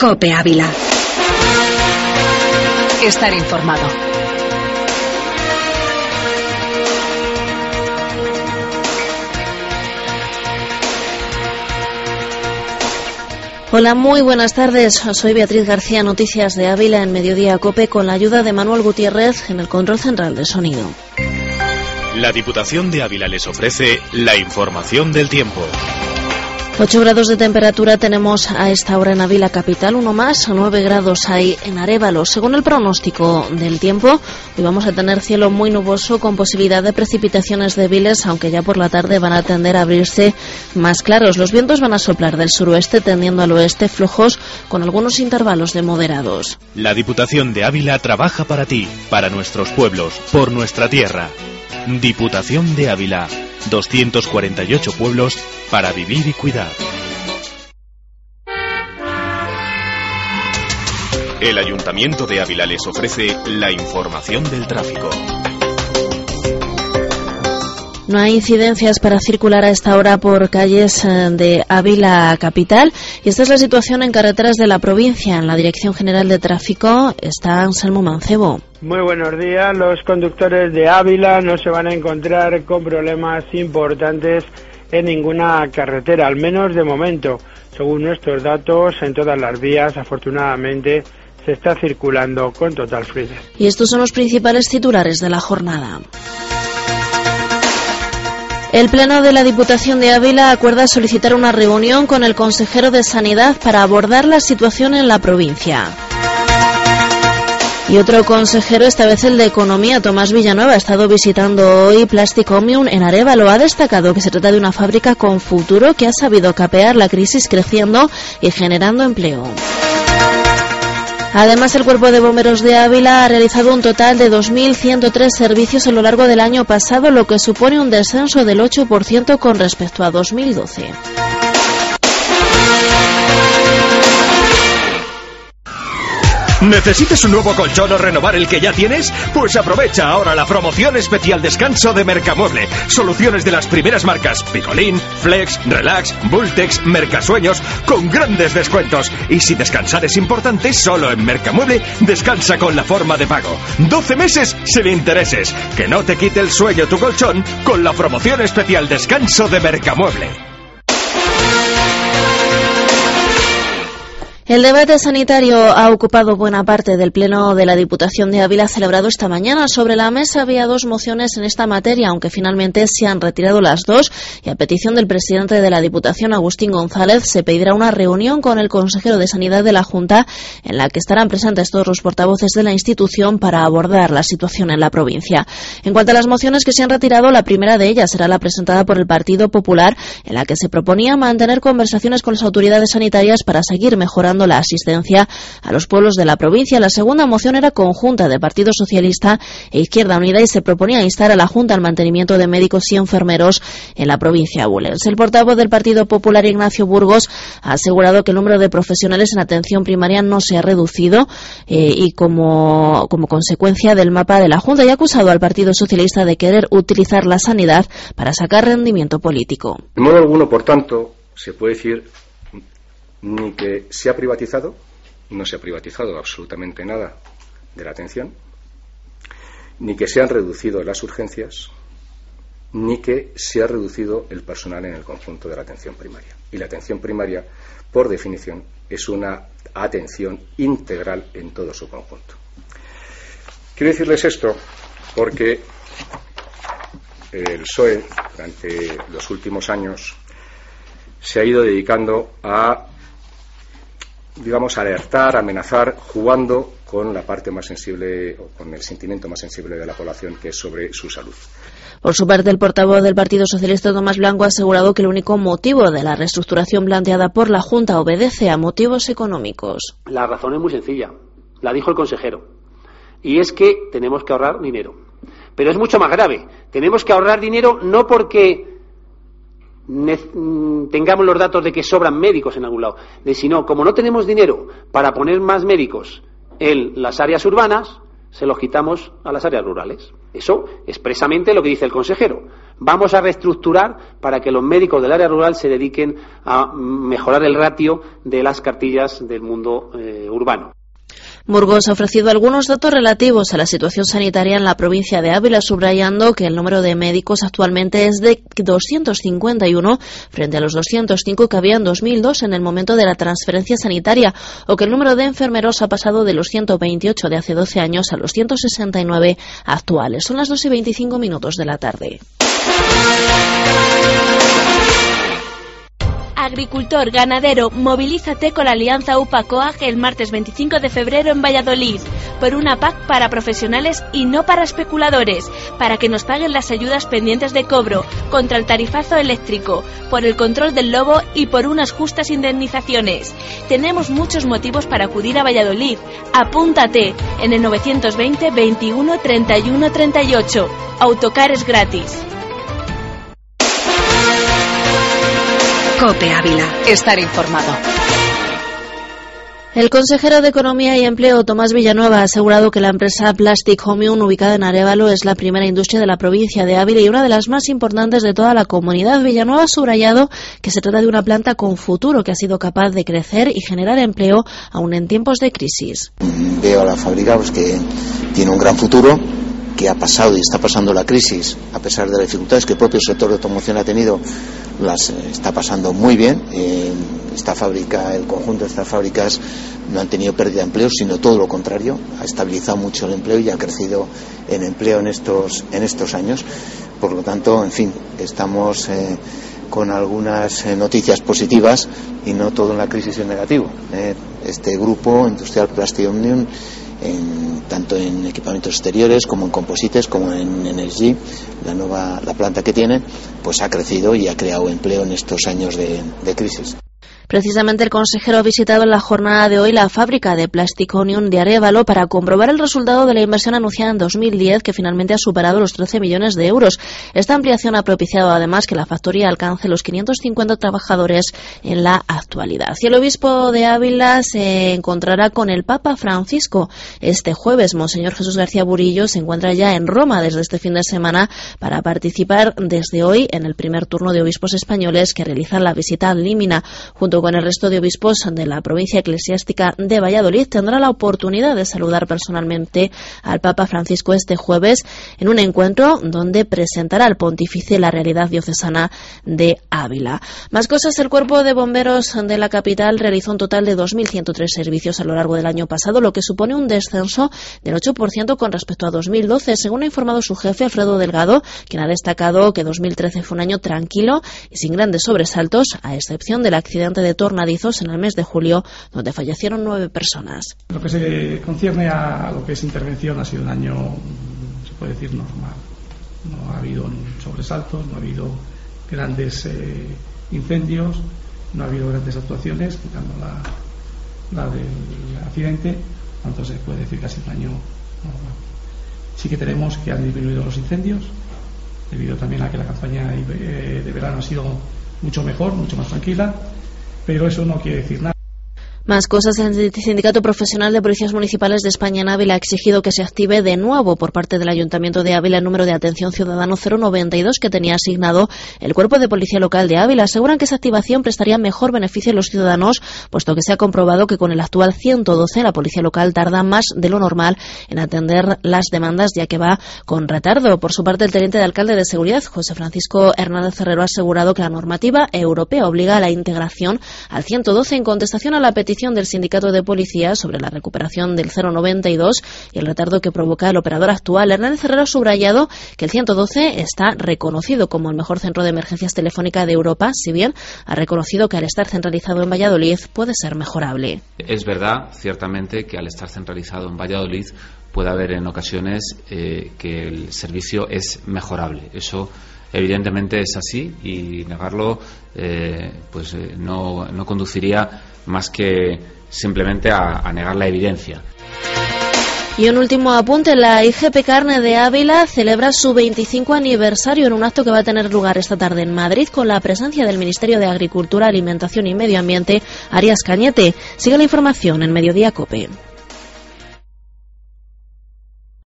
COPE Ávila. Estar informado. Hola, muy buenas tardes. Soy Beatriz García, Noticias de Ávila en Mediodía COPE, con la ayuda de Manuel Gutiérrez en el control central de sonido. La Diputación de Ávila les ofrece la información del tiempo. 8 grados de temperatura tenemos a esta hora en Ávila capital, uno más, 9 grados hay en Arévalo. Según el pronóstico del tiempo, hoy vamos a tener cielo muy nuboso con posibilidad de precipitaciones débiles, aunque ya por la tarde van a tender a abrirse más claros. Los vientos van a soplar del suroeste tendiendo al oeste, flojos con algunos intervalos de moderados. La Diputación de Ávila trabaja para ti, para nuestros pueblos, por nuestra tierra. Diputación de Ávila, 248 pueblos para vivir y cuidar. El Ayuntamiento de Ávila les ofrece la información del tráfico. No hay incidencias para circular a esta hora por calles de Ávila capital, y esta es la situación en carreteras de la provincia. En la Dirección General de Tráfico está Anselmo Mancebo. Muy buenos días. Los conductores de Ávila no se van a encontrar con problemas importantes en ninguna carretera, al menos de momento. Según nuestros datos, en todas las vías, afortunadamente, se está circulando con total fluidez. Y estos son los principales titulares de la jornada. El Pleno de la Diputación de Ávila acuerda solicitar una reunión con el consejero de Sanidad para abordar la situación en la provincia. Y otro consejero, esta vez el de Economía, Tomás Villanueva, ha estado visitando hoy Plastic Omnium en Arévalo. Ha destacado que se trata de una fábrica con futuro que ha sabido capear la crisis creciendo y generando empleo. Además, el Cuerpo de Bomberos de Ávila ha realizado un total de 2.103 servicios a lo largo del año pasado, lo que supone un descenso del 8% con respecto a 2012. ¿Necesitas un nuevo colchón o renovar el que ya tienes? Pues aprovecha ahora la promoción especial descanso de Mercamueble. Soluciones de las primeras marcas: Picolín, Flex, Relax, Bultex, Mercasueños, con grandes descuentos. Y si descansar es importante, solo en Mercamueble descansa con la forma de pago. 12 meses sin intereses. Que no te quite el sueño tu colchón con la promoción especial descanso de Mercamueble. El debate sanitario ha ocupado buena parte del Pleno de la Diputación de Ávila celebrado esta mañana. Sobre la mesa había 2 mociones en esta materia, aunque finalmente se han retirado las 2, y a petición del presidente de la Diputación, Agustín González, se pedirá una reunión con el consejero de Sanidad de la Junta, en la que estarán presentes todos los portavoces de la institución para abordar la situación en la provincia. En cuanto a las mociones que se han retirado, la primera de ellas será la presentada por el Partido Popular, en la que se proponía mantener conversaciones con las autoridades sanitarias para seguir mejorando la asistencia a los pueblos de la provincia. La segunda moción era conjunta de Partido Socialista e Izquierda Unida y se proponía instar a la Junta al mantenimiento de médicos y enfermeros en la provincia de Ourense. El portavoz del Partido Popular, Ignacio Burgos, ha asegurado que el número de profesionales en atención primaria no se ha reducido y como consecuencia del mapa de la Junta, y ha acusado al Partido Socialista de querer utilizar la sanidad para sacar rendimiento político. De modo alguno, por tanto, se puede decir ni que se ha privatizado, no se ha privatizado absolutamente nada de la atención, ni que se han reducido las urgencias, ni que se ha reducido el personal en el conjunto de la atención primaria. Y la atención primaria, por definición, es una atención integral en todo su conjunto. Quiero decirles esto porque el PSOE, durante los últimos años, se ha ido dedicando a, alertar, amenazar, jugando con la parte más sensible o con el sentimiento más sensible de la población, que es sobre su salud. Por su parte, el portavoz del Partido Socialista, Tomás Blanco, ha asegurado que el único motivo de la reestructuración planteada por la Junta obedece a motivos económicos. La razón es muy sencilla, la dijo el consejero, y es que tenemos que ahorrar dinero. Pero es mucho más grave, tenemos que ahorrar dinero no porque tengamos los datos de que sobran médicos en algún lado, sino como no tenemos dinero para poner más médicos en las áreas urbanas, se los quitamos a las áreas rurales. Eso expresamente lo que dice el consejero. Vamos a reestructurar para que los médicos del área rural se dediquen a mejorar el ratio de las cartillas del mundo urbano. Burgos ha ofrecido algunos datos relativos a la situación sanitaria en la provincia de Ávila, subrayando que el número de médicos actualmente es de 251 frente a los 205 que había en 2002 en el momento de la transferencia sanitaria, o que el número de enfermeros ha pasado de los 128 de hace 12 años a los 169 actuales. Son las 2:25 de la tarde. Agricultor, ganadero, movilízate con la alianza UPA-COAG el martes 25 de febrero en Valladolid, por una PAC para profesionales y no para especuladores, para que nos paguen las ayudas pendientes de cobro, contra el tarifazo eléctrico, por el control del lobo y por unas justas indemnizaciones. Tenemos muchos motivos para acudir a Valladolid. Apúntate en el 920 21 31 38. Autocar es gratis. COPE Ávila. Estar informado. El consejero de Economía y Empleo, Tomás Villanueva, ha asegurado que la empresa Plastic Omnium, ubicada en Arévalo, es la primera industria de la provincia de Ávila y una de las más importantes de toda la comunidad. Villanueva ha subrayado que se trata de una planta con futuro que ha sido capaz de crecer y generar empleo aún en tiempos de crisis. Veo a la fábrica que tiene un gran futuro, que ha pasado y está pasando la crisis, a pesar de las dificultades que el propio sector de automoción ha tenido, las está pasando muy bien. Esta fábrica, el conjunto de estas fábricas no han tenido pérdida de empleo, sino todo lo contrario, ha estabilizado mucho el empleo y ha crecido en empleo en estos años. Por lo tanto, en fin, estamos con algunas noticias positivas y no todo en la crisis en negativo. Este grupo industrial Plastic Omnium, tanto en equipamientos exteriores como en composites como en Energy, la planta que tiene, pues ha crecido y ha creado empleo en estos años de crisis. Precisamente el consejero ha visitado en la jornada de hoy la fábrica de Plastic Omnium de Arévalo para comprobar el resultado de la inversión anunciada en 2010, que finalmente ha superado los 13 millones de euros. Esta ampliación ha propiciado además que la factoría alcance los 550 trabajadores en la actualidad. Y el obispo de Ávila se encontrará con el Papa Francisco este jueves. Monseñor Jesús García Burillo se encuentra ya en Roma desde este fin de semana para participar desde hoy en el primer turno de obispos españoles que realizan la visita al Límina. Junto con el resto de obispos de la provincia eclesiástica de Valladolid, tendrá la oportunidad de saludar personalmente al Papa Francisco este jueves en un encuentro donde presentará al pontífice la realidad diocesana de Ávila. Más cosas, el Cuerpo de Bomberos de la capital realizó un total de 2.103 servicios a lo largo del año pasado, lo que supone un descenso del 8% con respecto a 2012, según ha informado su jefe, Alfredo Delgado, quien ha destacado que 2013 fue un año tranquilo y sin grandes sobresaltos, a excepción del accidente de tornadizos en el mes de julio, donde fallecieron 9 personas. Lo que se concierne a lo que es intervención, ha sido un año, se puede decir, normal. No ha habido sobresaltos, no ha habido grandes incendios, no ha habido grandes actuaciones, quitando la del accidente, entonces se puede decir que ha sido un año normal. Sí que tenemos que han disminuido los incendios, debido también a que la campaña de verano ha sido mucho mejor, mucho más tranquila, pero eso no quiere decir nada. Más cosas. El Sindicato Profesional de Policías Municipales de España en Ávila ha exigido que se active de nuevo por parte del Ayuntamiento de Ávila el número de atención ciudadano 092 que tenía asignado el Cuerpo de Policía Local de Ávila. Aseguran que esa activación prestaría mejor beneficio a los ciudadanos, puesto que se ha comprobado que con el actual 112 la Policía Local tarda más de lo normal en atender las demandas, ya que va con retardo. Por su parte, el teniente de alcalde de Seguridad, José Francisco Hernández Herrero, ha asegurado que la normativa europea obliga a la integración al 112 en contestación a la petición del Sindicato de Policía sobre la recuperación del 092 y el retardo que provoca el operador actual. Hernández Herrero ha subrayado que el 112 está reconocido como el mejor centro de emergencias telefónica de Europa, si bien ha reconocido que al estar centralizado en Valladolid puede ser mejorable. Es verdad, ciertamente, que al estar centralizado en Valladolid puede haber en ocasiones que el servicio es mejorable. Eso evidentemente es así y negarlo no conduciría más que simplemente a negar la evidencia. Y un último apunte, la IGP Carne de Ávila celebra su 25 aniversario en un acto que va a tener lugar esta tarde en Madrid con la presencia del Ministerio de Agricultura, Alimentación y Medio Ambiente, Arias Cañete. Sigue la información en Mediodía COPE.